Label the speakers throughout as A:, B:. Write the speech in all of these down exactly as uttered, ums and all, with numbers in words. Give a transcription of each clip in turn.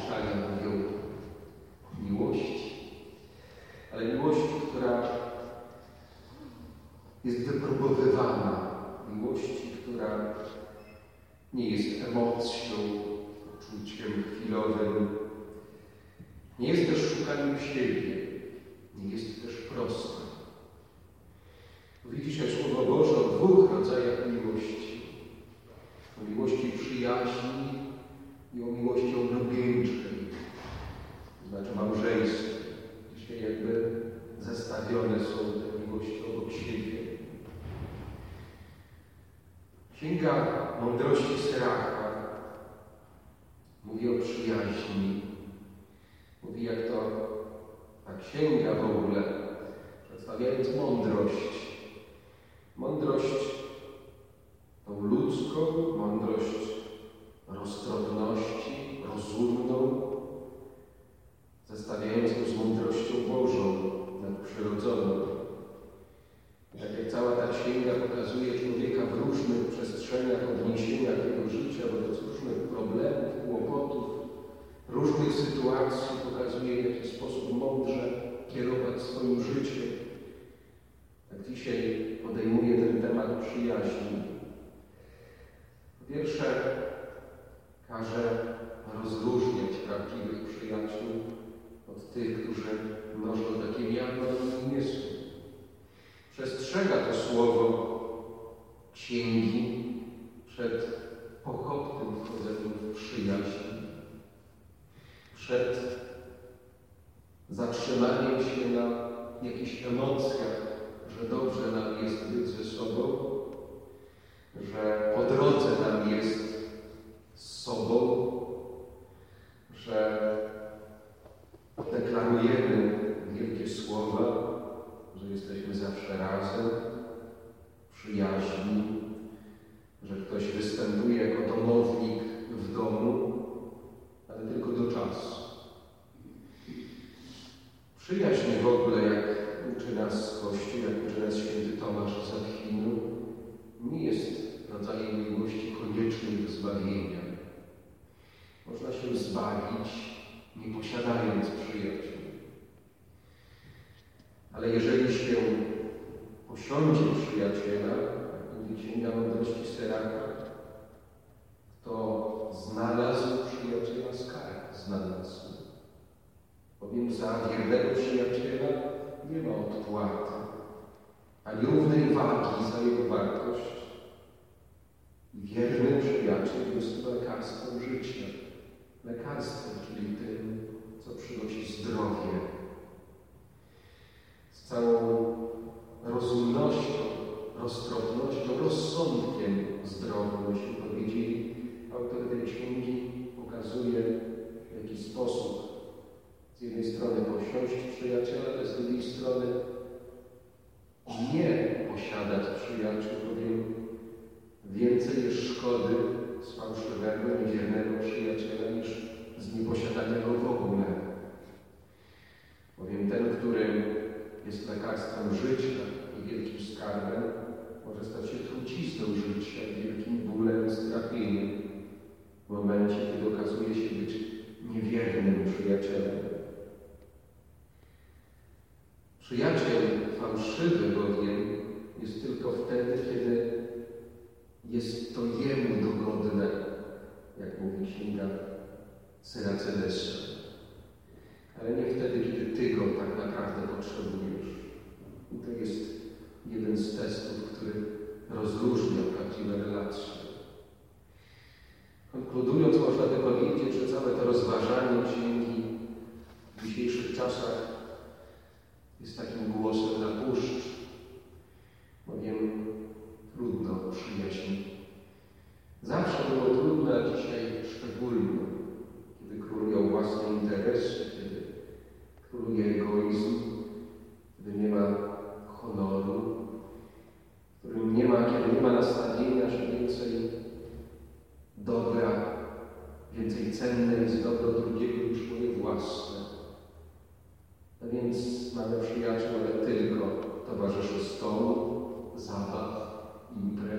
A: mieszkania mówią miłości, ale miłości, która jest wypróbowywana, miłości, która nie jest emocją, uczuciem chwilowym, nie jest też szukaniem siebie, nie jest też prosta. Mówi dzisiaj Słowo Boże o dwóch rodzajach miłości. O miłości przyjaźni i o miłości oblubieńczej, to znaczy małżeństwie. Dzisiaj jakby zestawione są te miłości obok siebie. Księga Mądrości Syracha mówi o przyjaźni. Mówi, jak to ta księga w ogóle, przedstawiając mądrość. Mądrość tą ludzką, mądrość roztropności, rozumną, zestawiając to z mądrością Bożą, nadprzyrodzoną. Tak jak cała ta księga pokazuje człowieka w różnych przestrzeniach odniesienia jego życia wobec różnych problemów, kłopotów, różnych sytuacji, pokazuje, w jaki sposób mądrze kierować swoim życiem. Tak dzisiaj podejmuje ten temat przyjaźni. Po pierwsze, każe rozróżniać prawdziwych przyjaciół od tych, którzy mnożą takie miano i nie są. Przestrzega to słowo księgi przed pochopnym wchodzeniem w przyjaźń, przed zatrzymaniem się na jakichś emocjach, że dobrze nam jest być ze sobą, że po drodze nam jest z sobą, że deklarujemy wielkie słowa, że jesteśmy zawsze razem, przyjaźni, że ktoś występuje jako domownik w domu, ale tylko do czasu. Przyjaźń w ogóle, jak uczy nas Kościół, jak uczy nas święty Tomasz z Akwinu, nie jest rodzajem miłości koniecznej do zbawienia. Można się zbawić, nie posiadając przyjaciół. Ale jeżeli się posiądzie przyjaciela, jak mówi Księga Mądrości Syracha, to znalazł przyjaciela skarb, znalazł. Bowiem za wiernego przyjaciela nie ma odpłaty, ani równej wagi za jego wartość. I wierny przyjaciel jest lekarstwem życia. Lekarstwem, czyli tym, co przynosi zdrowie. Z całą rozumnością, roztropnością, rozsądkiem zdrowym, myśmy powiedzieli, autor tej księgi pokazuje, w jaki sposób z jednej strony posiąść przyjaciela, ale z drugiej strony nie posiadać przyjaciół, bowiem więcej jest szkody z fałszywego, niewiernego przyjaciela niż z nieposiadanego w ogóle. Bowiem ten, który jest lekarstwem życia i wielkim skarbem, może stać się trucizną życia i wielkim bólem, strapieniem w momencie, kiedy okazuje się być niewiernym przyjacielem. Przyjaciel fałszywy bowiem jest tylko wtedy, kiedy jest to jemu dogodne, jak mówi księga Syracydesa. Ale nie wtedy, kiedy ty go tak naprawdę potrzebujesz. I to jest jeden z testów, który rozróżnia prawdziwe relacje. Konkludując, można by powiedzieć, że całe to rozważanie księgi w dzisiejszych czasach jest takim głosem na puszcz, bowiem trudno przyjaźń. Zawsze było trudno, a dzisiaj szczególnie, kiedy królują własne interesy, kiedy króluje egoizm, kiedy nie ma honoru, w którym nie ma, kiedy nie ma nastawienia, że więcej dobra, więcej cenne jest dobro drugiego niż moje własne. A więc mamy przyjaciół, ale tylko towarzyszy stołu, zabaw, imprez,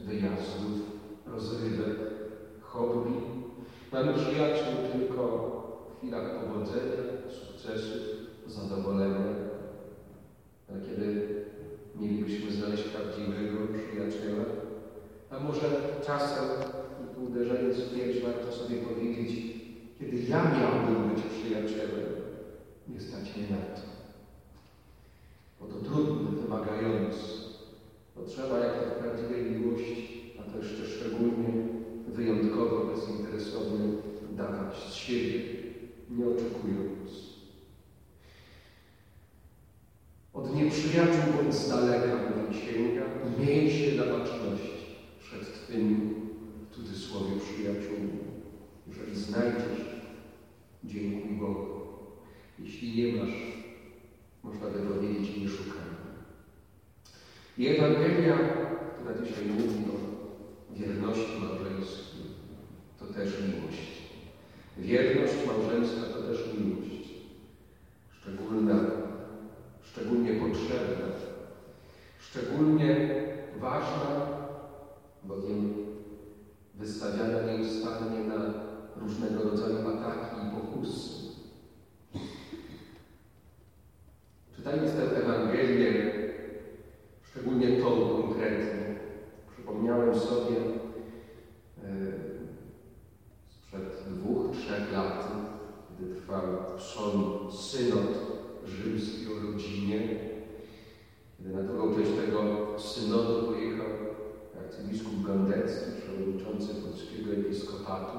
A: wyjazdów, rozrywek, hobby. Mamy przyjaciół tylko chwilach powodzenia, sukcesu, zadowolenia. Ale kiedy mielibyśmy znaleźć prawdziwego przyjaciela, a może czasem, uderzając w pierś, warto sobie powiedzieć, kiedy ja miałbym być przyjacielem, nie stać mnie na to. Bo to trudne, wymagające. Potrzeba, jak to w prawdziwej miłości, a to jeszcze szczególnie wyjątkowo bezinteresownie, dawać z siebie, nie oczekując. Od nieprzyjaciół bądź z daleka, mówi księga, i miej się na baczności przed Twymi, w cudzysłowie, przyjaciółmi. Jeżeli znajdziesz, dziękuj Bogu. Jeśli nie masz, można by powiedzieć, nie szukaj. I Ewangelia, która dzisiaj mówi o wierności małżeńskiej, to też miłość. Wierność małżeńska to też miłość. Szczególna, szczególnie potrzebna, szczególnie ważna, bowiem wystawiana nieustannie na różnego rodzaju ataki i pokusy. Czytając tę Ewangelię, szczególnie tą konkretnie, przypomniałem sobie e, sprzed dwóch, trzech lat, gdy trwał Pson Synod Rzymski o rodzinie, kiedy na drugą część tego synodu pojechał arcybiskup Gondecki, przewodniczący polskiego episkopatu.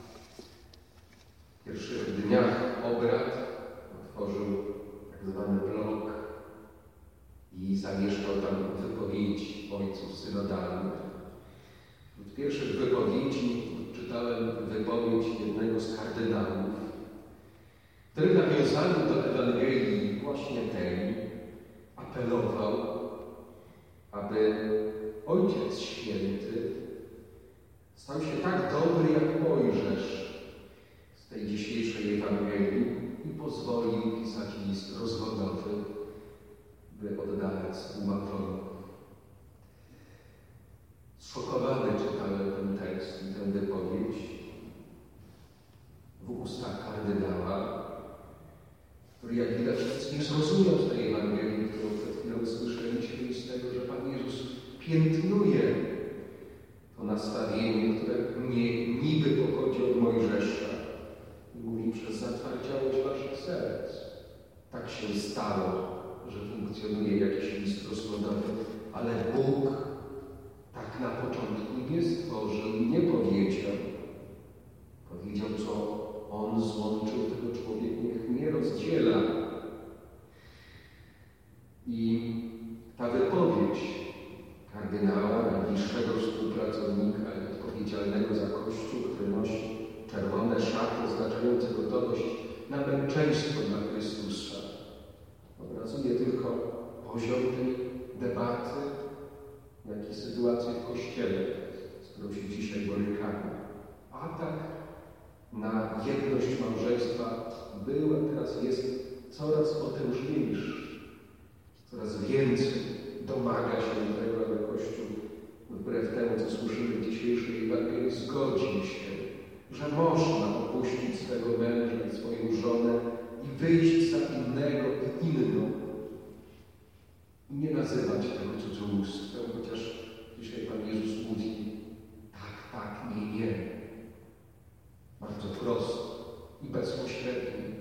A: W pierwszych dniach obrad otworzył tak zwany blog i zamieszczał tam wypowiedzi ojców synodalnych. W pierwszych wypowiedzi czytałem wypowiedź jednego z kardynałów, który w nawiązaniu do Ewangelii właśnie tej apelował, aby Ojciec Święty stał się tak dobry jak Mojżesz z tej dzisiejszej Ewangelii i pozwolił pisać list rozwodowy, by oddalać współmałżonków. Zszokowany czytałem ten tekst i tę wypowiedź w ustach kardynała, który jak widać nic nie zrozumiał z tej Ewangelii, którą przed chwilą słyszeliśmy, i z tego, że Pan Jezus piętnuje to nastawienie, które nie, niby pochodzi od Mojżesza. I mówi, przez zatwardziałość waszych serc. Tak się stało, że funkcjonuje jakiś list rozwodowy, ale Bóg tak na początku nie stworzył, nie powiedział. Powiedział, co On złączył, tego człowiek niech nie rozdziela. I ta wypowiedź kardynała, najbliższego współpracownika i odpowiedzialnego za Kościół, który nosi czerwone szaty oznaczające gotowość na męczeństwo dla Chrystusa, obrazuje tylko poziom tej debaty, jak i sytuację w Kościele, z którą się dzisiaj borykamy. Atak na jedność małżeństwa był, a teraz jest coraz potężniejszy. Coraz więcej domaga się tego, aby Kościół, wbrew temu, co słyszymy w dzisiejszej Ewangelii, zgodził się, że można opuścić swego męża i swoją żonę i wyjść za innego i inną. I nie nazywać tego cudzołóstwem, chociaż dzisiaj Pan Jezus mówi tak, tak, nie, nie. Bardzo prosto i bezpośrednio.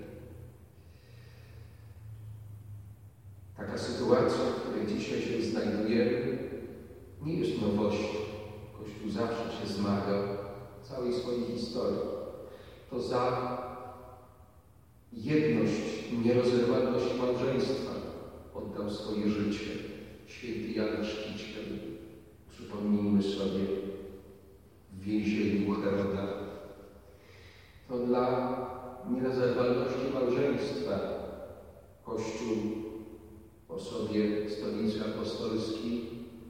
A: Taka sytuacja, w której dzisiaj się znajdujemy, nie jest nowością. Kościół zawsze się zmagał w całej swojej historii. To za jedność, nierozerwalność małżeństwa oddał swoje życie święty Jan Chrzciciel. Przypomnijmy sobie w więzieniu Heroda. To dla nierozerwalności małżeństwa Kościół w osobie Stolicy Apostolskiej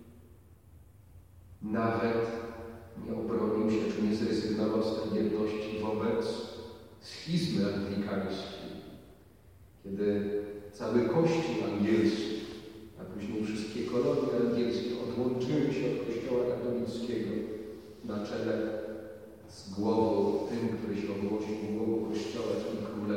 A: nawet nie obronił się, czy nie zrezygnował z tej jedności wobec schizmy anglikańskiej, kiedy cały Kościół angielski, a później wszystkie kolonie angielskie odłączyły się od Kościoła katolickiego na czele z głową, tym, który się ogłosił głową Kościoła, czyli królem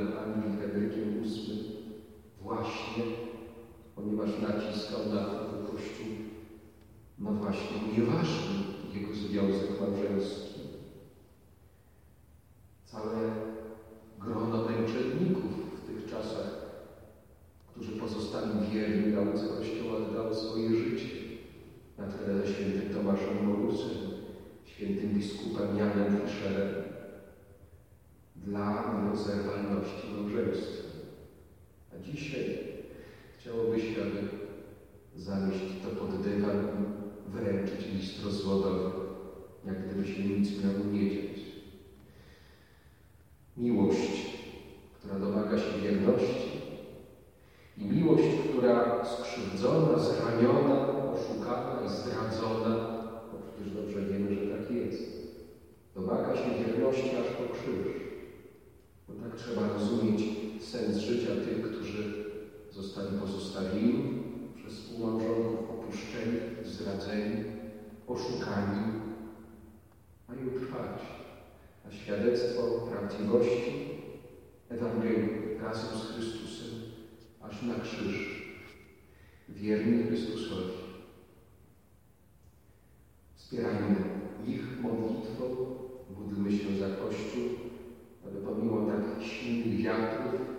A: całe grono męczenników w tych czasach, którzy pozostali wierni nauce Kościoła, dało swoje życie, na czele ze świętym Tomaszem Morusem, świętym biskupem Janem Fischerem, dla nierozerwalności małżeństwa. A dzisiaj chciałoby się, aby zamieść to pod dywan i wręczyć list rozwodowy, jak gdyby się nic miało nie dziać. Miłość, która domaga się wierności, i miłość, która skrzywdzona, zraniona, oszukana i zdradzona, bo przecież dobrze wiemy, że tak jest, domaga się wierności aż po krzyż. Bo tak trzeba rozumieć sens życia tych, którzy zostali pozostawieni przez współmałżonków, opuszczeni, zdradzeni, oszukani, mają trwać na świadectwo prawdziwości Ewangelii razem z Chrystusem, aż na krzyż, wierni Chrystusowi. Wspierajmy ich modlitwą, módlmy się za Kościół, aby pomimo tak silnych wiatrów